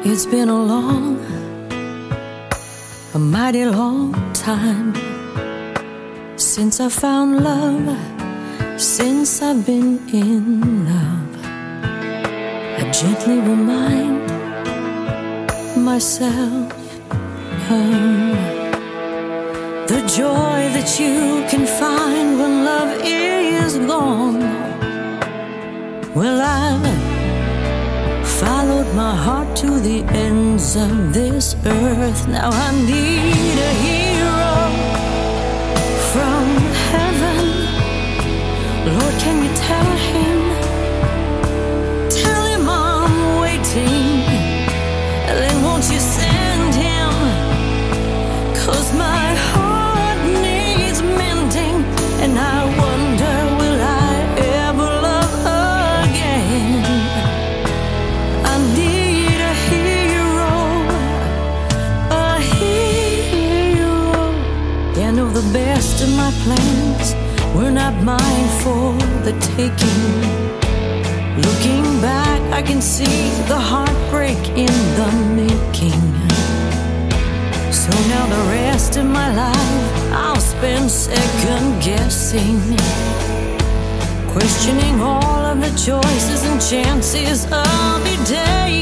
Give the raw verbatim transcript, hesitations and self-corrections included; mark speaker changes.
Speaker 1: It's been a long, a mighty long time since I found love, since I've been in love. I gently remind myself of the joy that you can find when love is gone. Well, I've followed my heart to the ends of this earth. Now I need a hero from heaven. Lord, can you tell him? Tell him I'm waiting. And then won't you send him? 'Cause my heart needs mending, and I wonder, will I ever love again? I need a hero, a hero. Yeah, I know the best of my plans were not mine for the taking. Looking back, I can see the heartbreak in the making. So now the rest of my life I'll spend second guessing, questioning all of the choices and chances I'll be taking.